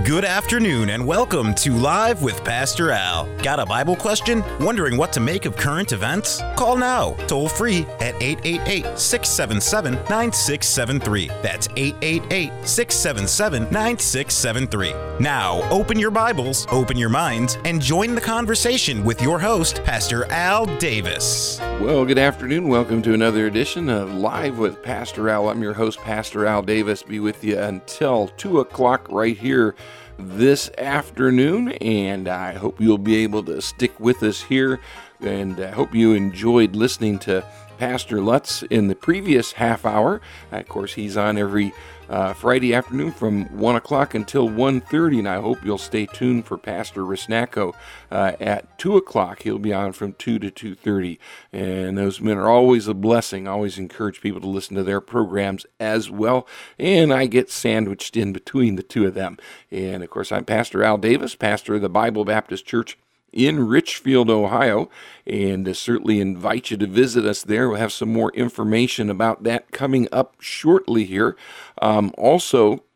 Good afternoon and welcome to Live with Pastor Al. Got a Bible question? Wondering what to make of current events? Call now, toll free at 888-677-9673. That's 888-677-9673. Now, open your Bibles, open your minds, and join the conversation with your host, Pastor Al Davis. Well, good afternoon. Welcome to another edition of Live with Pastor Al. I'm your host, Pastor Al Davis. Be with you until 2 o'clock right here this afternoon, and I hope you'll be able to stick with us here, and I hope you enjoyed listening to Pastor Lutz in the previous half hour. Of course, he's on every Friday afternoon from 1 o'clock until 1:30, and I hope you'll stay tuned for Pastor Risnacko at 2 o'clock. He'll be on from 2 to 2:30, and those men are always a blessing. I always encourage people to listen to their programs as well, and I get sandwiched in between the two of them. And, of course, I'm Pastor Al Davis, pastor of the Bible Baptist Church in Richfield, Ohio, and certainly invite you to visit us there. We'll have some more information about that coming up shortly here. Also,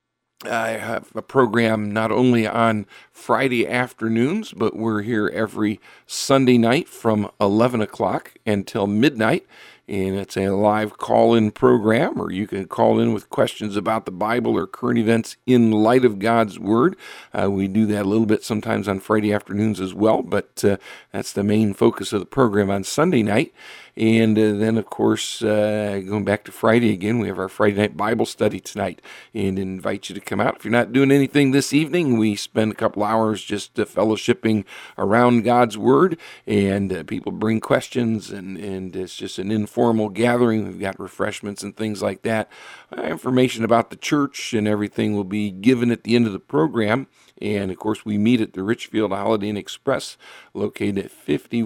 I have a program not only on Friday afternoons, but we're here every Sunday night from 11 o'clock until midnight. And it's a live call-in program, or you can call in with questions about the Bible or current events in light of God's Word. We do that a little bit sometimes on Friday afternoons as well, but that's the main focus of the program on Sunday night. And then, of course, going back to Friday again, we have our Friday night Bible study tonight, and invite you to come out. If you're not doing anything this evening, we spend a couple hours just fellowshipping around God's Word, and people bring questions, and it's just an informal gathering. We've got refreshments and things like that. Information about the church and everything will be given at the end of the program. And, of course, we meet at the Richfield Holiday Inn Express, located at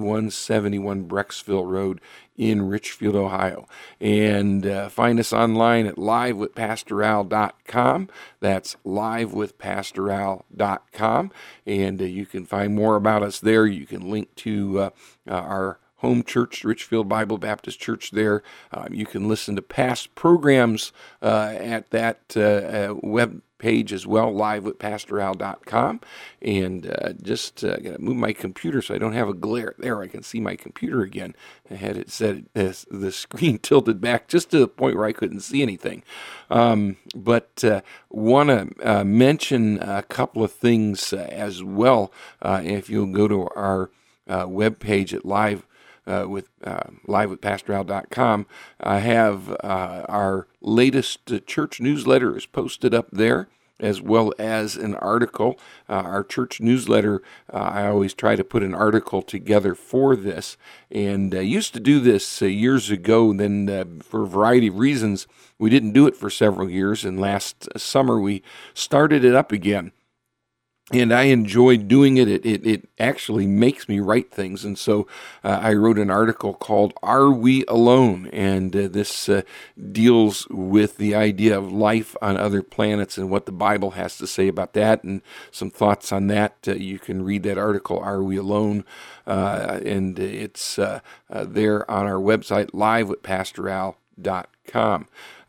5171 Brecksville Road in Richfield, Ohio. And find us online at livewithpastoral.com. That's livewithpastoral.com. And you can find more about us there. You can link to our home church, Richfield Bible Baptist Church there. You can listen to past programs at that web page as well, livewithpastoral.com. And just got to move my computer so I don't have a glare. There, I can see my computer again. I had it set the screen tilted back just to the point where I couldn't see anything. But want to mention a couple of things as well. If you'll go to our web page at livewithpastoral.com. I have our latest church newsletter is posted up there, as well as an article. Our church newsletter, I always try to put an article together for this, and used to do this years ago. Then for a variety of reasons, we didn't do it for several years, and last summer we started it up again. And I enjoy doing it. It actually makes me write things. And so I wrote an article called Are We Alone? And this deals with the idea of life on other planets and what the Bible has to say about that, and some thoughts on that. You can read that article, Are We Alone? And it's there on our website, livewithpastoral.com.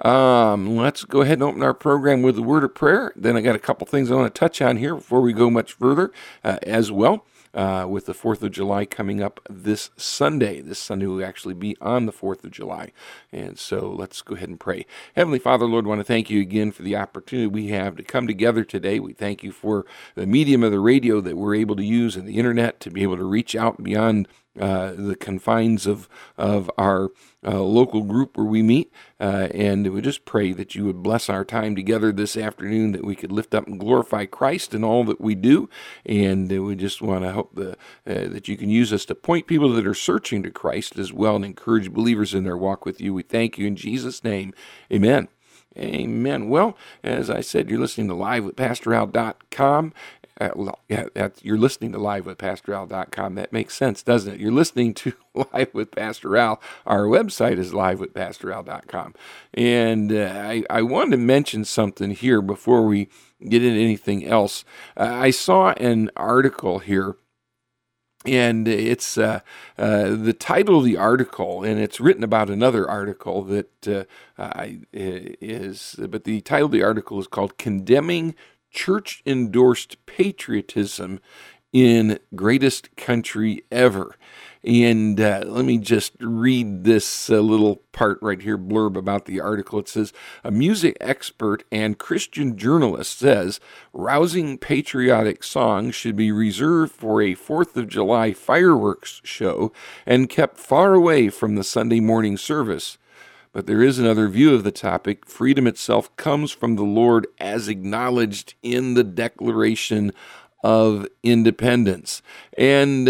Let's go ahead and open our program with a word of prayer. Then I got a couple things I want to touch on here before we go much further as well. With the 4th of July coming up this Sunday. This Sunday will actually be on the 4th of July. And so let's go ahead and pray. Heavenly Father, Lord, I want to thank you again for the opportunity we have to come together today. We thank you for the medium of the radio that we're able to use and the internet to be able to reach out beyond the confines of our local group where we meet, and we just pray that you would bless our time together this afternoon, that we could lift up and glorify Christ in all that we do, and we just want to hope that you can use us to point people that are searching to Christ as well, and encourage believers in their walk with you. We thank you in Jesus' name. Amen. Amen. Well, as I said, you're listening to livewithpastoral.com. You're listening to livewithpastoral.com. That makes sense, doesn't it? You're listening to Live with Pastor Al. Our website is livewithpastoral.com. And I wanted to mention something here before we get into anything else. I saw an article here, and it's the title of the article, and it's written about another article that but the title of the article is called "Condemning church-endorsed patriotism in greatest country ever. And let me just read this little part right here, blurb about the article. It says, a music expert and Christian journalist says rousing patriotic songs should be reserved for a 4th of July fireworks show and kept far away from the Sunday morning service. But there is another view of the topic. Freedom itself comes from the Lord as acknowledged in the Declaration of Independence. And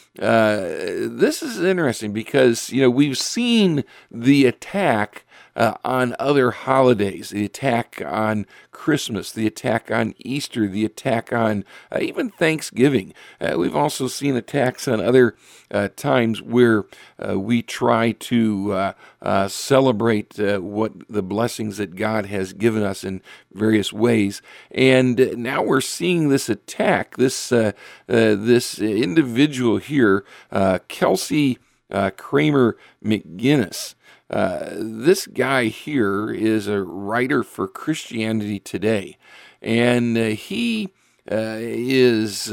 this is interesting because, we've seen the attack on other holidays, the attack on Christmas, the attack on Easter, the attack on even Thanksgiving. We've also seen attacks on other times where we try to celebrate what the blessings that God has given us in various ways. And now we're seeing this attack, this individual here, Kelsey Kramer McGinnis. This guy here is a writer for Christianity Today, and he is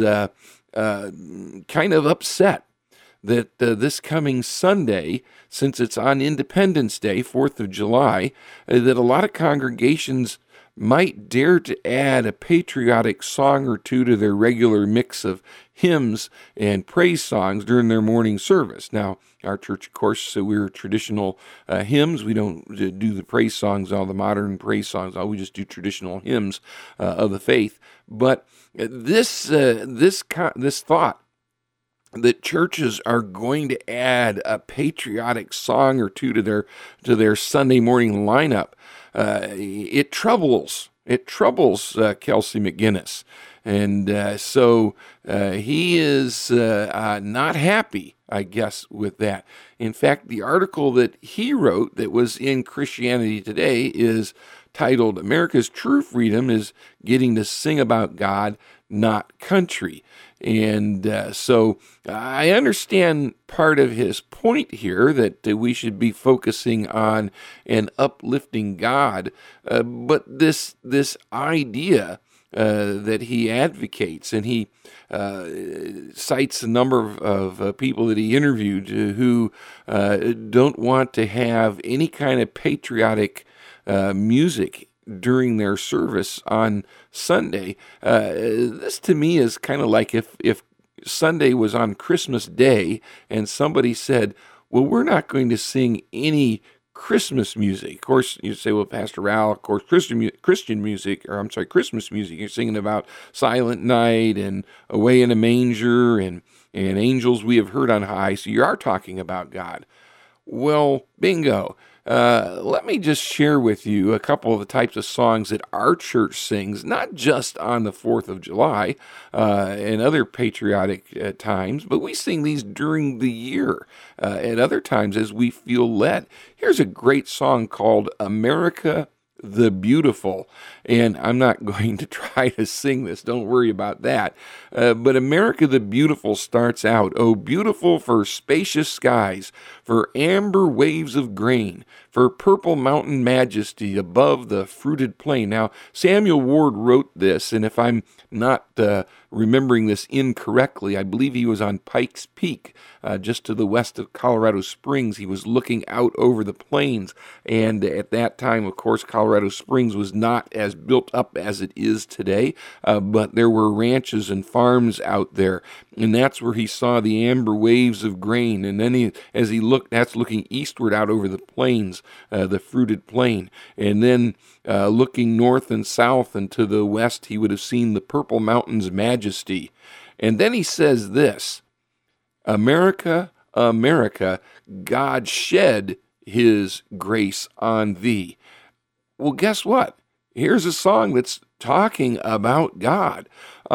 kind of upset that this coming Sunday, since it's on Independence Day, 4th of July, that a lot of congregations might dare to add a patriotic song or two to their regular mix of hymns and praise songs during their morning service. Now, our church, of course, so we're traditional hymns. We don't do the praise songs, all the modern praise songs. We just do traditional hymns of the faith. But this thought that churches are going to add a patriotic song or two to their Sunday morning lineup, it troubles Kelsey McGinnis, and so he is not happy, I guess, with that. In fact, the article that he wrote that was in Christianity Today is titled, "America's True Freedom is Getting to Sing About God, Not Country." And so I understand part of his point here that we should be focusing on and uplifting God, but this idea that he advocates, and he cites a number of people that he interviewed who don't want to have any kind of patriotic music during their service on Sunday. This to me is kind of like if Sunday was on Christmas Day and somebody said, well, we're not going to sing any Christmas music. Of course, you say, well, Pastor Al, of course, Christmas music, you're singing about Silent Night and Away in a Manger and Angels We Have Heard on High, so you are talking about God. Well, bingo. Let me just share with you a couple of the types of songs that our church sings, not just on the 4th of July and other patriotic times, but we sing these during the year at other times as we feel led. Here's a great song called America the Beautiful, and I'm not going to try to sing this, don't worry about that, but America the Beautiful starts out, "Oh, beautiful for spacious skies, for amber waves of grain, for purple mountain majesty above the fruited plain." Now, Samuel Ward wrote this, and if I'm not remembering this incorrectly, I believe he was on Pikes Peak, just to the west of Colorado Springs. He was looking out over the plains, and at that time, of course, Colorado Springs was not as built up as it is today, but there were ranches and farms out there, and that's where he saw the amber waves of grain. And then as he looked, that's looking eastward out over the plains, the fruited plain, and then looking north and south and to the west, he would have seen the purple mountains majesty. And then he says this, "America, America, God shed his grace on thee." Well, guess what? Here's a song that's talking about God.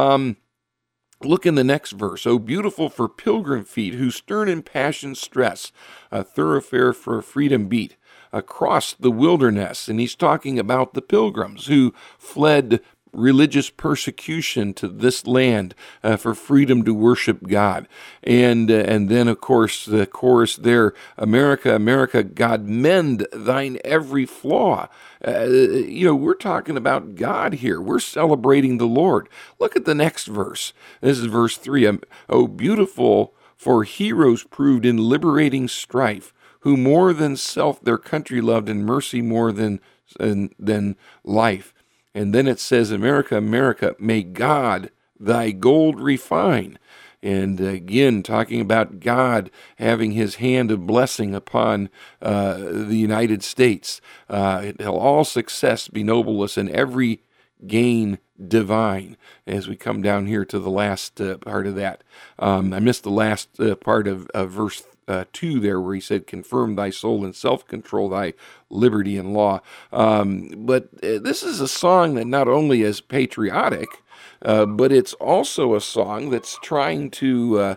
Look in the next verse. "Oh, beautiful for pilgrim feet, whose stern impassioned stress, a thoroughfare for freedom beat across the wilderness." And he's talking about the pilgrims who fled religious persecution to this land for freedom to worship God. And then, of course, the chorus there, "America, America, God mend thine every flaw." We're talking about God here. We're celebrating the Lord. Look at the next verse. This is verse 3. Oh, beautiful for heroes proved in liberating strife, who more than self their country loved, and mercy more than life. And then it says, America, America, may God thy gold refine. And again, talking about God having his hand of blessing upon the United States. All success be nobleness, and every gain divine. As we come down here to the last part of that. I missed the last part of verse 2 there, where he said, confirm thy soul in self-control, thy liberty and law. But this is a song that not only is patriotic, but it's also a song that's trying to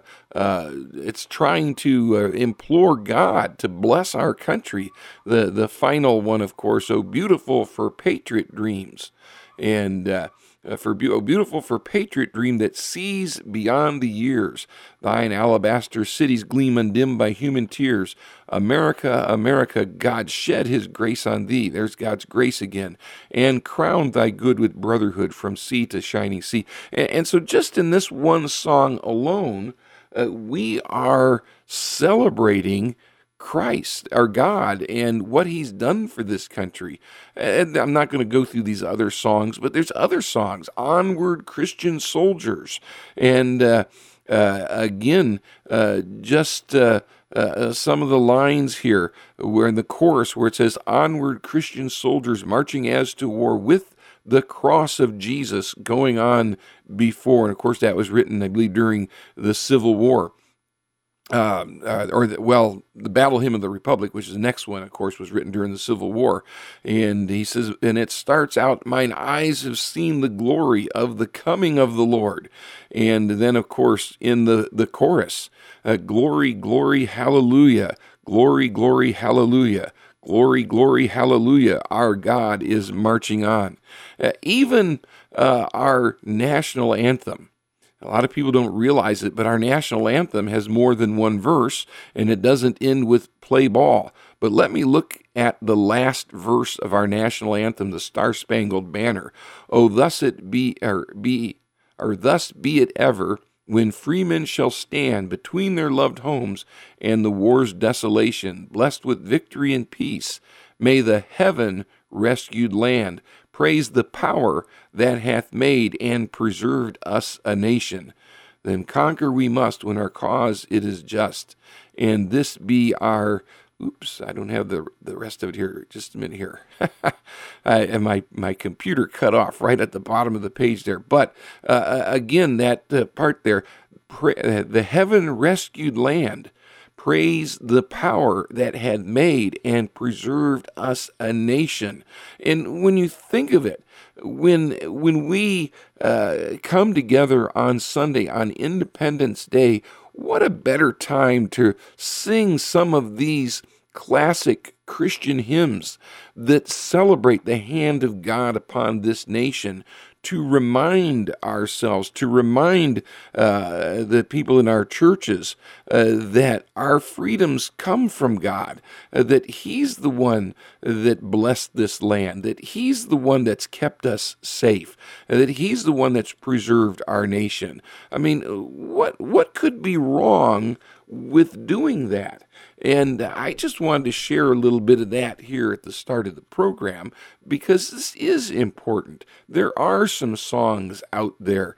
implore God to bless our country. The final one, of course, oh beautiful for patriot dreams, and beautiful for patriot dream that sees beyond the years. Thine alabaster cities gleam undimmed by human tears. America, America, God shed his grace on thee. There's God's grace again. And crowned thy good with brotherhood from sea to shining sea. And so just in this one song alone, we are celebrating Christ, our God, and what he's done for this country. And I'm not going to go through these other songs, but there's other songs, Onward Christian Soldiers. And again, just some of the lines here, where in the chorus, where it says, Onward Christian soldiers marching as to war with the cross of Jesus going on before. And of course, that was written, I believe, during the Civil War. The Battle Hymn of the Republic, which is the next one, of course, was written during the Civil War. And he says, and it starts out, mine eyes have seen the glory of the coming of the Lord. And then, of course, in the chorus, glory, glory, hallelujah, glory, glory, hallelujah. Glory, glory, hallelujah, our God is marching on. Even our national anthem, a lot of people don't realize it, but our national anthem has more than one verse, and it doesn't end with play ball. But let me look at the last verse of our national anthem, the Star-Spangled Banner. Oh, thus be it ever, when freemen shall stand between their loved homes and the war's desolation, blessed with victory and peace. May the heaven-rescued land praise the power that hath made and preserved us a nation. Then conquer we must when our cause it is just. And this be our... Oops, I don't have the rest of it here. Just a minute here. And my computer cut off right at the bottom of the page there. But again, that part there, the heaven-rescued land, praise the power that had made and preserved us a nation. And when you think of it, when we come together on Sunday, on Independence Day, what a better time to sing some of these classic Christian hymns that celebrate the hand of God upon this nation, to remind ourselves, to remind the people in our churches that our freedoms come from God, that he's the one that blessed this land, that he's the one that's kept us safe, that he's the one that's preserved our nation. I mean, what could be wrong with doing that? And I just wanted to share a little bit of that here at the start of the program, because this is important. There are some songs out there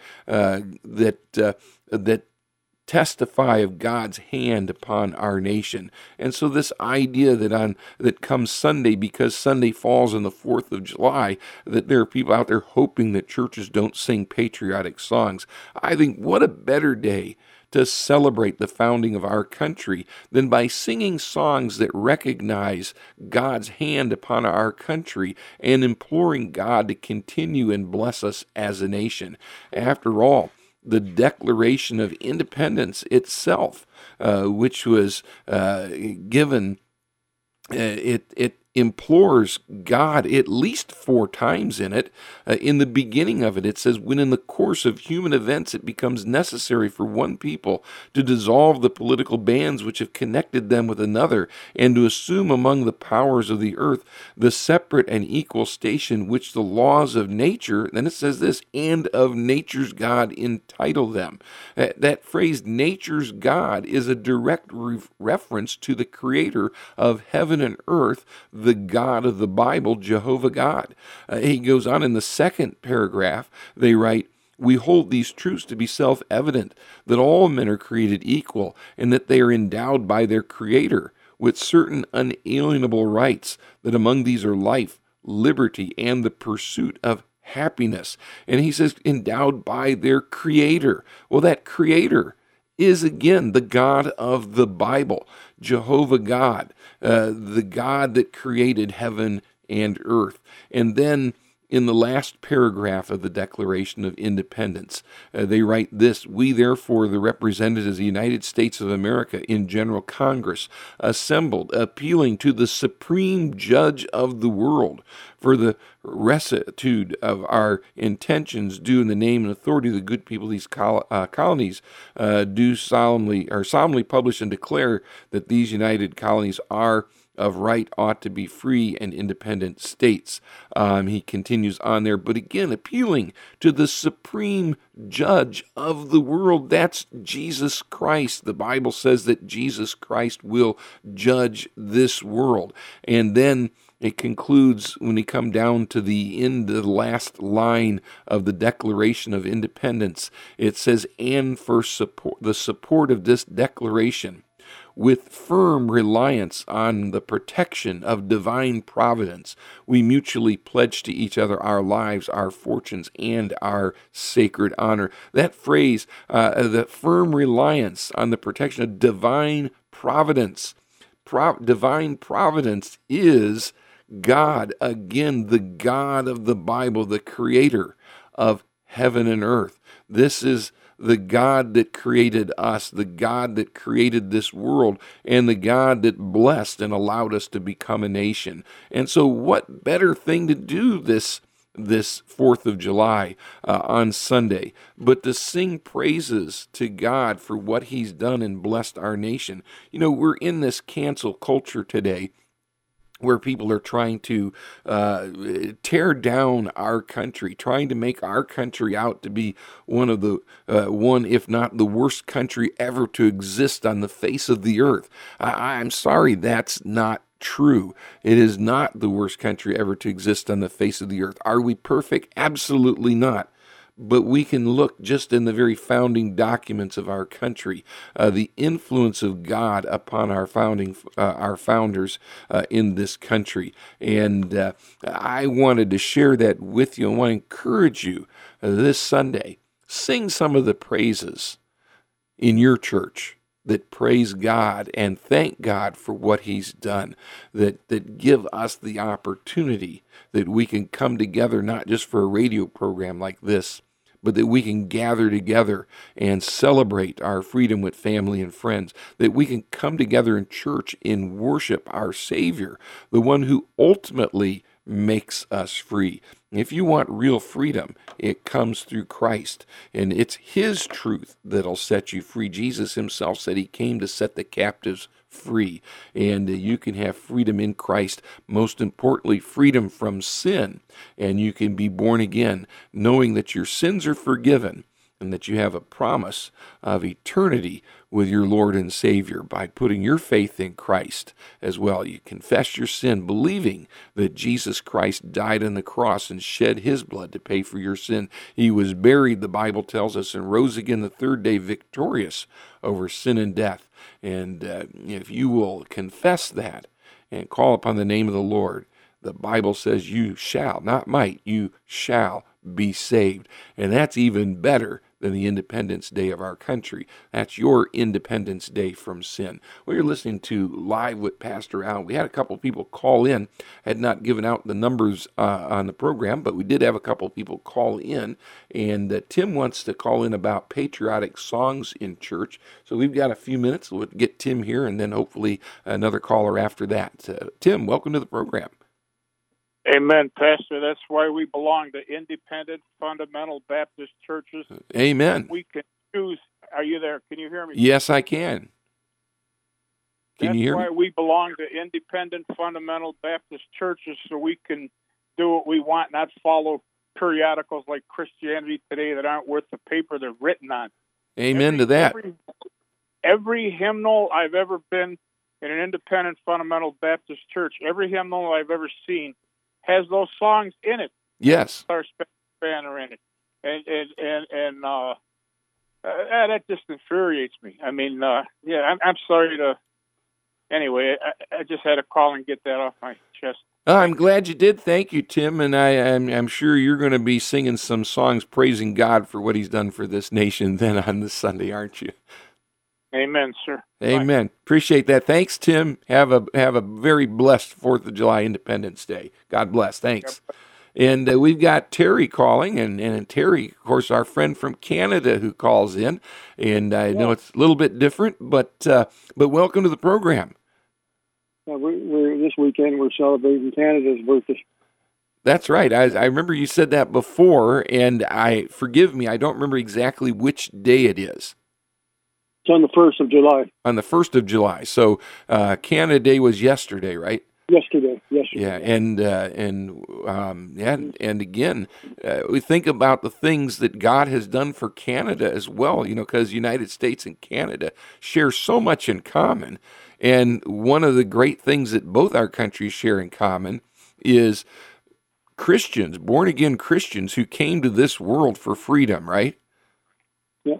that testify of God's hand upon our nation. And so this idea that comes Sunday, because Sunday falls on the 4th of July, that there are people out there hoping that churches don't sing patriotic songs. I think what a better day to celebrate the founding of our country than by singing songs that recognize God's hand upon our country and imploring God to continue and bless us as a nation. After all, the Declaration of Independence itself, which was given, it implores God at least 4 times in it. In the beginning of it, it says, when in the course of human events it becomes necessary for one people to dissolve the political bands which have connected them with another, and to assume among the powers of the earth the separate and equal station which the laws of nature, then it says this, and of nature's God entitle them. That phrase, nature's God, is a direct reference to the creator of heaven and earth, the God of the Bible, Jehovah God. He goes on in the second paragraph, they write, we hold these truths to be self-evident, that all men are created equal, and that they are endowed by their Creator with certain unalienable rights, that among these are life, liberty, and the pursuit of happiness. And he says, endowed by their Creator. Well, that Creator is, again, the God of the Bible, Jehovah God, the God that created heaven and earth. And then in the last paragraph of the Declaration of Independence, they write this, we therefore, the representatives of the United States of America in General Congress, assembled, appealing to the Supreme Judge of the world for the rectitude of our intentions due in the name and authority of the good people of these colonies, do solemnly publish and declare that these united colonies are of right, ought to be free and independent states. He continues on there, but again, appealing to the supreme judge of the world. That's Jesus Christ. The Bible says that Jesus Christ will judge this world. And then it concludes when you come down to the end of the last line of the Declaration of Independence. It says, and for the support of this declaration, with firm reliance on the protection of divine providence, we mutually pledge to each other our lives, our fortunes, and our sacred honor. That phrase, the firm reliance on the protection of divine providence. Divine providence is God, again, the God of the Bible, the creator of heaven and earth. This is the God that created us, the God that created this world, and the God that blessed and allowed us to become a nation. And so what better thing to do this 4th of July on Sunday, but to sing praises to God for what he's done and blessed our nation. You know, we're in this cancel culture today, where people are trying to tear down our country, trying to make our country out to be one of the, if not the worst country ever to exist on the face of the earth. I'm sorry, that's not true. It is not the worst country ever to exist on the face of the earth. Are we perfect? Absolutely not. But we can look just in the very founding documents of our country, the influence of God upon our founders in this country. And I wanted to share that with you. I want to encourage you this Sunday, sing some of the praises in your church that praise God and thank God for what he's done, that give us the opportunity that we can come together, not just for a radio program like this, but that we can gather together and celebrate our freedom with family and friends, that we can come together in church and worship our Savior, the one who ultimately makes us free. If you want real freedom, it comes through Christ, and it's his truth that'll set you free. Jesus himself said he came to set the captives free, and you can have freedom in Christ. Most importantly, freedom from sin, and you can be born again, knowing that your sins are forgiven and that you have a promise of eternity with your Lord and Savior by putting your faith in Christ as well. You confess your sin, believing that Jesus Christ died on the cross and shed his blood to pay for your sin. He was buried, the Bible tells us, and rose again the third day victorious over sin and death. And if you will confess that and call upon the name of the Lord, the Bible says you shall, not might, you shall be saved. And that's even better than the Independence Day of our country. That's your Independence Day from sin. Well, you're listening to Live with Pastor Al. We had a couple people call in. I had not given out the numbers on the program, but we did have a couple people call in. And Tim wants to call in about patriotic songs in church. So we've got a few minutes. We'll get Tim here and then hopefully another caller after that. Tim, welcome to the program. Amen, Pastor. That's why we belong to independent, fundamental Baptist churches. Amen. We can choose. Are you there? Can you hear me? Yes, I can. Can you hear me? That's why we belong to independent, fundamental Baptist churches, so we can do what we want, not follow periodicals like Christianity Today that aren't worth the paper they're written on. Amen to that. Every hymnal I've ever been in an independent, fundamental Baptist church, every hymnal I've ever seen has those songs in it. Yes. Star Spangled Banner in it. And that just infuriates me. I mean, I'm sorry to... Anyway, I just had to call and get that off my chest. I'm glad you did. Thank you, Tim. And I'm sure you're going to be singing some songs praising God for what he's done for this nation then on this Sunday, aren't you? Amen, sir. Amen. Bye. Appreciate that. Thanks, Tim. Have a very blessed 4th of July Independence Day. God bless. Thanks. Yep. And we've got Terry calling, and Terry, of course, our friend from Canada who calls in. And I know it's a little bit different, but welcome to the program. We're this weekend we're celebrating Canada's birthday. That's right. I remember you said that before, and forgive me, I don't remember exactly which day it is. It's on the 1st of July. On the 1st of July. So Canada Day was yesterday, right? Yesterday. Yeah, and again, we think about the things that God has done for Canada as well, because the United States and Canada share so much in common. And one of the great things that both our countries share in common is Christians, born-again Christians who came to this world for freedom, right? Yeah.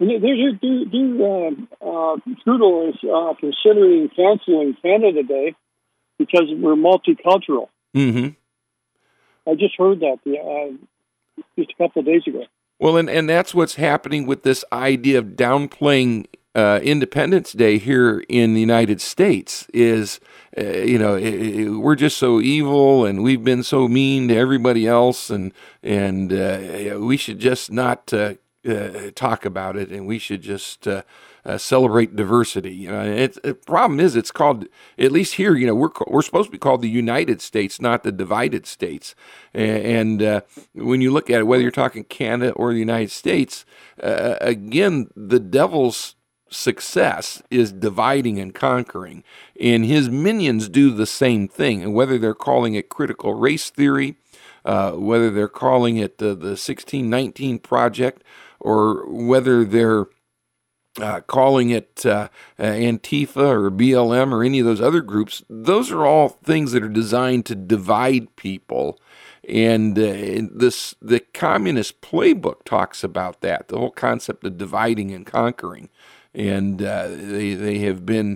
Trudeau is considering canceling Canada Day because we're multicultural. Mm-hmm. I just heard that just a couple of days ago. Well, and that's what's happening with this idea of downplaying Independence Day here in the United States is, we're just so evil and we've been so mean to everybody else and we should just not talk about it, and we should just celebrate diversity. The problem is it's called, at least here, we're supposed to be called the United States, not the divided states. And when you look at it, whether you're talking Canada or the United States, again, the devil's success is dividing and conquering, and his minions do the same thing. And whether they're calling it critical race theory, whether they're calling it the 1619 Project, or whether they're calling it Antifa or BLM or any of those other groups, those are all things that are designed to divide people. And the communist playbook talks about that, the whole concept of dividing and conquering. And they have been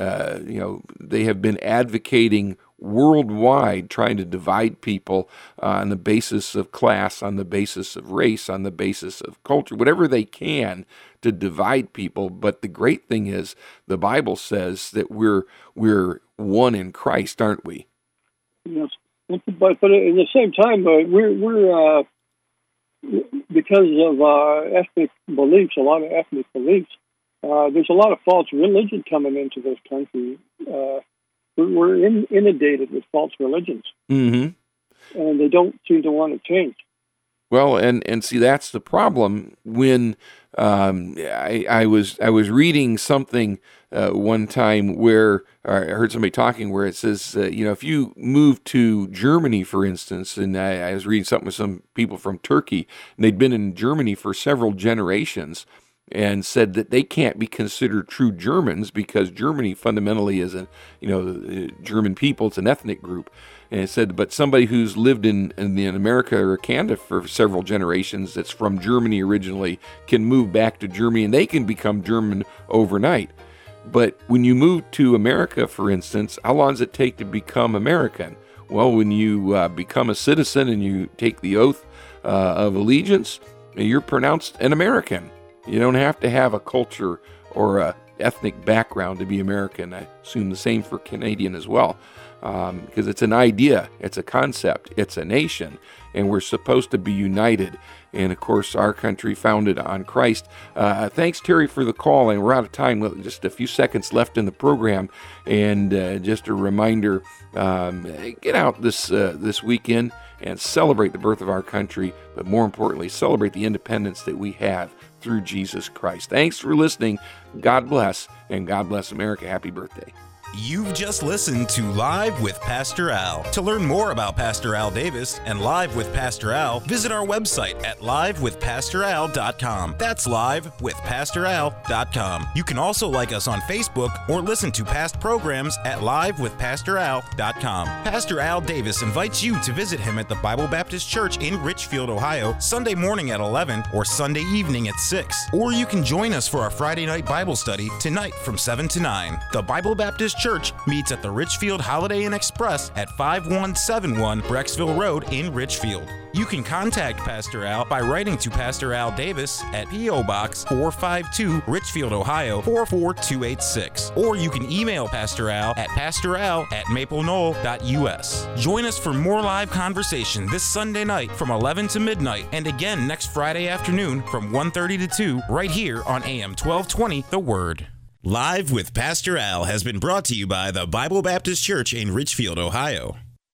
advocating worldwide, trying to divide people on the basis of class, on the basis of race, on the basis of culture, whatever they can to divide people. But the great thing is, the Bible says that we're one in Christ, aren't we? Yes, but at the same time, we're because of ethnic beliefs, a lot of ethnic beliefs. There's a lot of false religion coming into this country. We're inundated with false religions, mm-hmm. and they don't seem to want to change. Well, and see, that's the problem. When I was reading something one time where I heard somebody talking where it says, if you move to Germany, for instance, and I was reading something with some people from Turkey, and they'd been in Germany for several generations, and said that they can't be considered true Germans because Germany fundamentally is the German people, it's an ethnic group. And it said, but somebody who's lived in America or Canada for several generations that's from Germany originally can move back to Germany and they can become German overnight. But when you move to America, for instance, how long does it take to become American? Well, when you become a citizen and you take the oath of allegiance, you're pronounced an American. You don't have to have a culture or a ethnic background to be American. I assume the same for Canadian as well, because it's an idea, it's a concept, it's a nation, and we're supposed to be united. And of course, our country founded on Christ. Thanks, Terry, for the call. And we're out of time. Just a few seconds left in the program. And just a reminder, get out this weekend and celebrate the birth of our country, but more importantly, celebrate the independence that we have through Jesus Christ. Thanks for listening. God bless, and God bless America. Happy birthday. You've just listened to Live with Pastor Al. To learn more about Pastor Al Davis and Live with Pastor Al, visit our website at livewithpastoral.com. That's livewithpastoral.com. You can also like us on Facebook or listen to past programs at livewithpastoral.com. Pastor Al Davis invites you to visit him at the Bible Baptist Church in Richfield, Ohio, Sunday morning at 11 or Sunday evening at 6. Or you can join us for our Friday night Bible study tonight from 7 to 9. The Bible Baptist Church meets at the Richfield Holiday Inn Express at 5171 Brecksville Road in Richfield. You can contact Pastor Al by writing to Pastor Al Davis at P.O. Box 452, Richfield, Ohio 44286. Or you can email Pastor Al at pastoral@mapleknoll.us. Join us for more live conversation this Sunday night from 11 to midnight, and again next Friday afternoon from 1:30 to 2 right here on AM 1220 The Word. Live with Pastor Al has been brought to you by the Bible Baptist Church in Richfield, Ohio.